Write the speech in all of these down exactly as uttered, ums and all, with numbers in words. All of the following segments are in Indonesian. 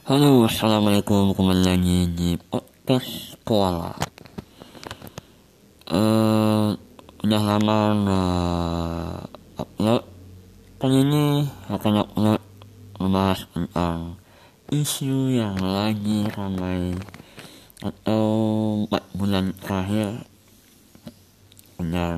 Halo, assalamualaikum, kembali lagi di podcast Koala. Eh, udah lama nggak upload. Kali ini akan upload membahas tentang isu yang lagi ramai atau empat bulan terakhir yang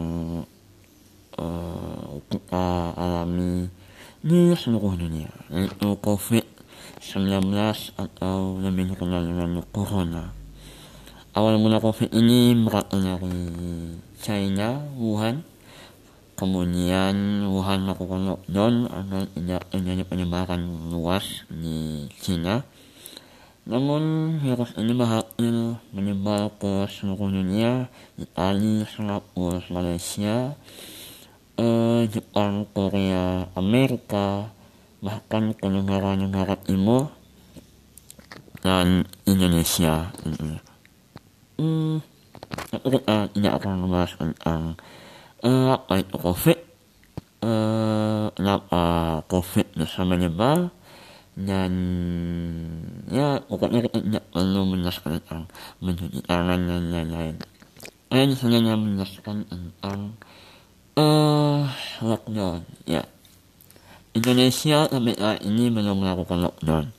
eh, kita alami di seluruh dunia, yaitu covid sembilan belas atau lebih dikenal dengan corona. Awal mula covid ini berasal dari China, Wuhan. Kemudian Wuhan melakukan lockdown agar tidak terjadi penyebaran luas di China. Namun virus ini berhasil menyebar ke seluruh dunia, Italia, Singapura, Malaysia, eh, Jepang, Korea, Amerika, bahkan ke negara-negara timur dan Indonesia. Hmm, tapi kita tidak akan membahas tentang uh, apa itu COVID, uh, kenapa COVID bisa menyebar, dan ya pokoknya kita tidak perlu menjelaskan tentang mencuci tangan dan lain-lain. Saya hanya menjelaskan tentang uh, lockdown. Ya, Indonesia sampai saat ini belum melakukan lockdown,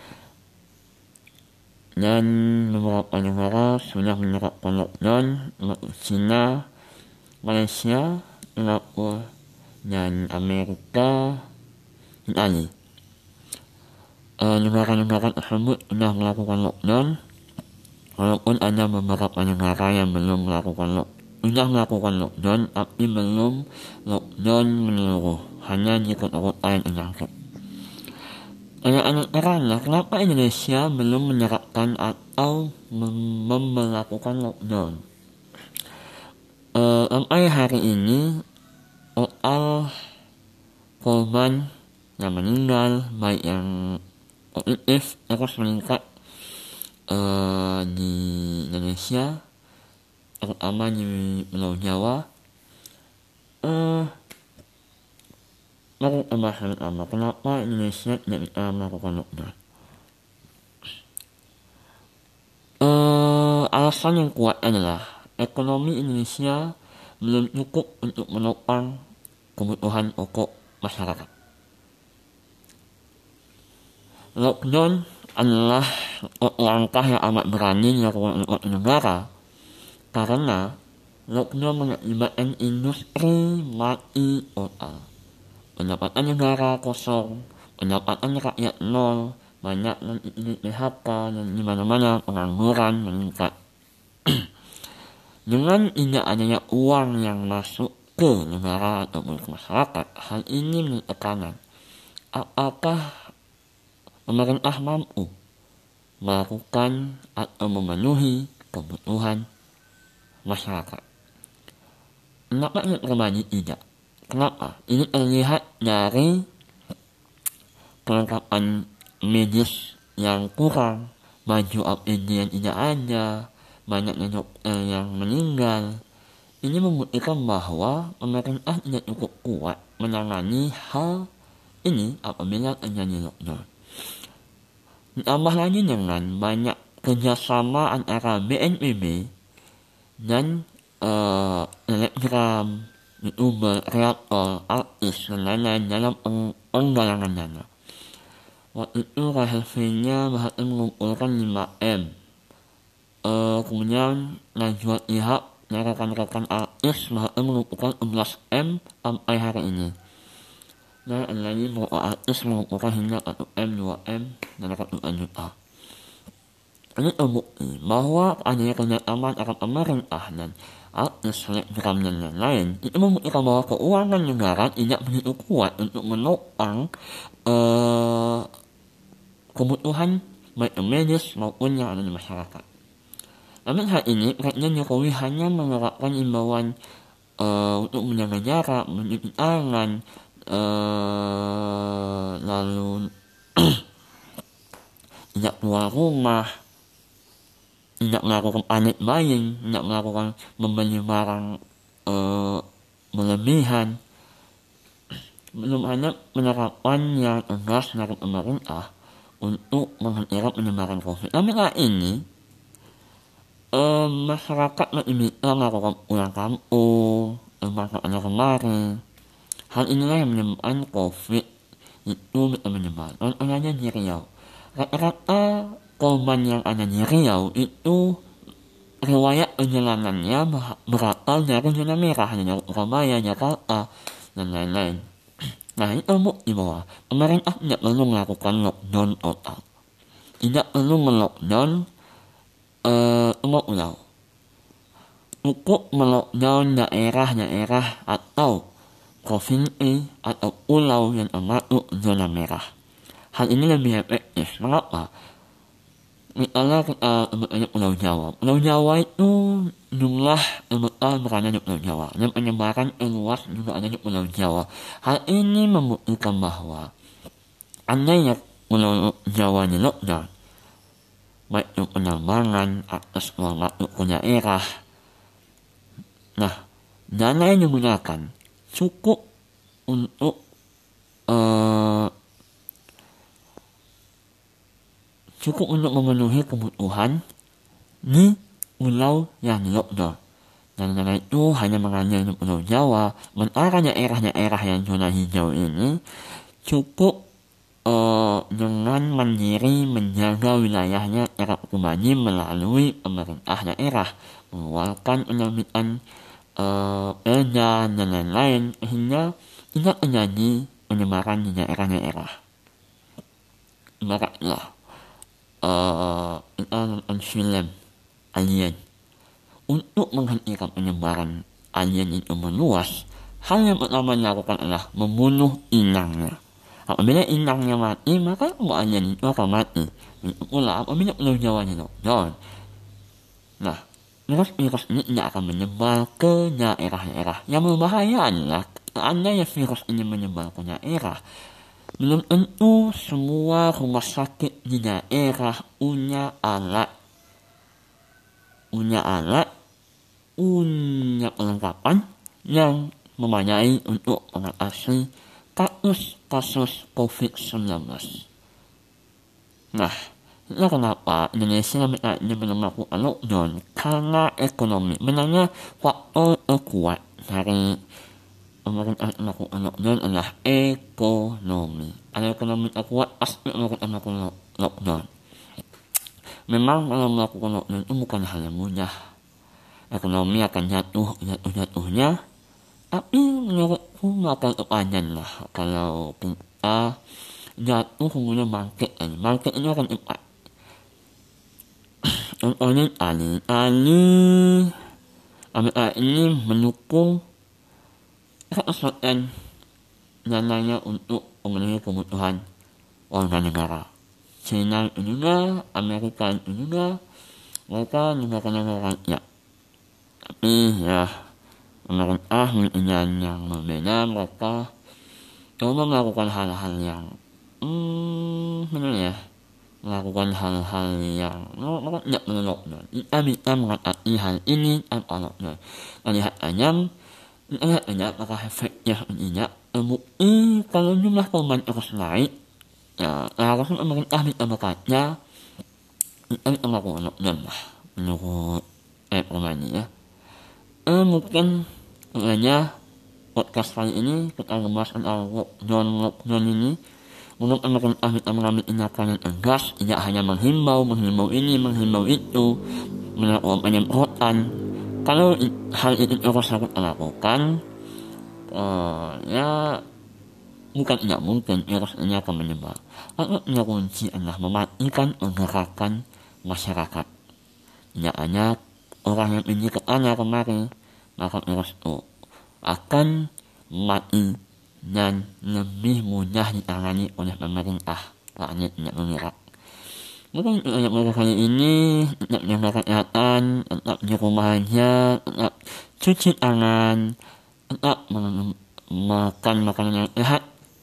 dan beberapa negara sudah menerapkan lockdown, seperti China, Malaysia, Singapura, dan Amerika, Italia. Uh, negara-negara tersebut sudah melakukan lockdown, walaupun ada beberapa negara yang belum melakukan lockdown. Sudah melakukan lockdown, tapi belum lockdown menyeluruh, hanya di kota-kota yang terjangkit. Pertanyaan karena kenapa Indonesia belum menerapkan atau mem- melakukan lockdown? Uh, sampai hari ini total korban yang meninggal, baik yang positif, terus meningkat uh, di Indonesia, terutama di Pulau Jawa. Uh, Mari kita bahas pertama, kenapa Indonesia tidak bisa melakukan lockdown. Uh, alasan yang kuat adalah ekonomi Indonesia belum cukup untuk menopang kebutuhan pokok masyarakat. Lockdown adalah langkah yang amat berani dilakukan oleh negara, karena lockdown mengakibatkan industri mati total, pendapatan negara kosong, pendapatan rakyat nol, banyak yang di P H K, dan di mana-mana pengangguran meningkat. Dengan tidak adanya uang yang masuk ke negara ataupun ke masyarakat, hal ini menjadi tekanan. Apakah pemerintah mampu melakukan atau memenuhi kebutuhan masyarakat? Kenapa ini pribadi tidak? Kenapa? Ini terlihat dari kelengkapan medis yang kurang, baju A P D yang tidak ada, banyaknya dokter yang meninggal. Ini membuktikan bahwa pemerintah tidak cukup kuat menangani hal ini apabila terjadi lockdown. Ditambah lagi dengan banyak kerjasama antara B N P B dan uh, Telegram, YouTuber, kreator, artis, dan lain-lain dalam penggalangan dana. Waktu itu Rahel V-nya berhasil mengumpulkan lima M. Uh, kemudian Najwa Shihab dan rekan-rekan artis berhasil mengumpulkan sebelas M sampai hari ini. Dan ada lagi beberapa artis mengumpulkan hingga satu M, dua M, dan ratusan juta. Ini terbukti bahwa adanya kerjasama antara pemerintah dan artis, selebgram, dan lain-lain itu membuktikan bahwa keuangan negara tidak begitu kuat untuk menopang uh, kebutuhan baik medis maupun yang ada di masyarakat. Namun hal ini Presiden Jokowi hanya menerapkan imbauan uh, untuk menjaga jarak, mencuci tangan, uh, lalu tidak keluar rumah, tidak melakukan panic buying, tidak melakukan membeli barang uh, berlebihan. Belum ada penerapan yang tegas dari pemerintah untuk menghentikan penyebaran COVID. Tapi kali ini eh, masyarakat masih bisa melakukan pulang kampung, masalahnya kemarin. Hal inilah yang menyebabkan COVID itu bisa menyebar. Contohnya di Riau. Rata-rata korban yang ada di Riau itu riwayat perjalanannya berasal dari zona merah, dari Surabaya, Jakarta, dan lain-lain. Nah, ini terbukti bahwa pemerintah tidak perlu melakukan lockdown total. Tidak perlu melockdown eh, pulau. Cukup melockdown daerah-daerah atau provinsi atau pulau yang termasuk zona merah. Hal ini lebih efektif. Mengapa? Misalnya kita sebutnya Pulau Jawa. Pulau Jawa itu jumlah anggota berada di Pulau Jawa. Dan penyebaran luas juga ada di Pulau Jawa. Hal ini membuktikan bahwa andainya Pulau Jawa di lockdown, baik itu penerbangan, akses keluar masuk ke daerah. Nah, dana yang digunakan cukup untuk uh, cukup untuk memenuhi kebutuhan di pulau yang di lockdown. Dan karena itu hanya mengalir di Pulau Jawa, sementara daerah-daerah yang zona hijau ini cukup uh, dengan mandiri menjaga wilayahnya secara pribadi melalui pemerintah daerah, mengeluarkan penerbitan uh, perda dan lain-lain sehingga tidak terjadi penyebaran di daerah-daerah. Ibaratlah Uh, kita nonton film alien. Untuk menghentikan penyebaran alien itu meluas, hal yang pertama dilakukan adalah membunuh inangnya. Apabila inangnya mati, maka semua alien itu akan mati. Itu pula apabila Pulau Jawa di lockdown. Nah, virus-virus ini tidak akan menyebar ke daerah-daerah. Yang berbahaya adalah seandainya virus ini menyebar ke daerah, belum tentu semua rumah sakit di daerah punya alat, punya alat, punya perlengkapan yang memadai untuk mengatasi kasus-kasus covid sembilan belas. Nah, itulah kenapa Indonesia ini belum melakukan lockdown, karena ekonomi. Sebenarnya faktor terkuat dari pemerintah melakukan lockdown adalah ekonomi. Ada ekonomi terkuat pasti pemerintah melakukan lockdown. Memang kalau melakukan lockdown itu bukan hal yang mudah. Ekonomi akan jatuh, jatuh-jatuhnya. Tapi menurutku bakal kepadan lah kalau kita jatuh kemudian bangkit lagi. Bangkit ini akan cepat. Contohnya Itali. Itali Amerika ini mendukung seratus persen dananya untuk memenuhi kebutuhan warga negara. China itu juga, Amerika itu juga, mereka negara-negara rakyat. Tapi ya, pemerintah dengan yang berbeda, mereka coba melakukan hal-hal yang hmm, benar ya, melakukan hal-hal yang mereka tidak perlu lockdown. Kita bisa mengatasi hal ini tanpa lockdown. Melihat ayam, lihat aja apakah efeknya tidak. Terbukti kalau jumlah korban terus naik, ya harusnya pemerintah bisa berkaca, kita bisa melakukan lockdown lah menurut eh pribadi ya. Eh mungkin sebenarnya podcast kali ini kita membahas tentang lockdown lockdown ini. Menurut pemerintah bisa mengambil tindakan yang tegas, tidak hanya menghimbau, menghimbau ini, menghimbau itu, melakukan penyemprotan. Kalau hal itu terus harus dilakukan, uh, ya bukan tidak mungkin virus ini akan menyebar. Satu kunci adalah mematikan pergerakan masyarakat. Tidak hanya orang yang pergi ke sana kemari, maka virus itu akan mati dan lebih mudah ditangani oleh pemerintah. Karena tidak bergerak. Mungkin untuk mereka kali ini tetap jaga kesehatan, tetap di rumah aja, tetap cuci tangan, tetap makan makanan yang sehat.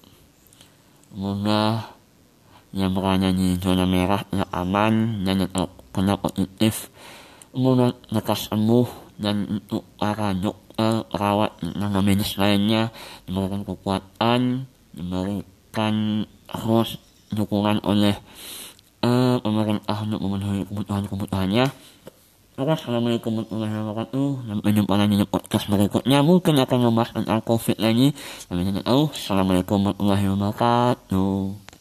Semoga yang berada di zona merah tetap aman dan tetap kena positif. Semoga lekas sembuh dan untuk para dokter, perawat, tenaga medis lainnya diberikan kekuatan, diberikan terus dukungan oleh uh, pemerintah untuk memenuhi kebutuhan-kebutuhannya. Oke, assalamualaikum warahmatullahi wabarakatuh. Sampai jumpa lagi di podcast berikutnya. Mungkin akan membahas tentang COVID lagi. Sampai jumpa. Assalamualaikum warahmatullahi wabarakatuh.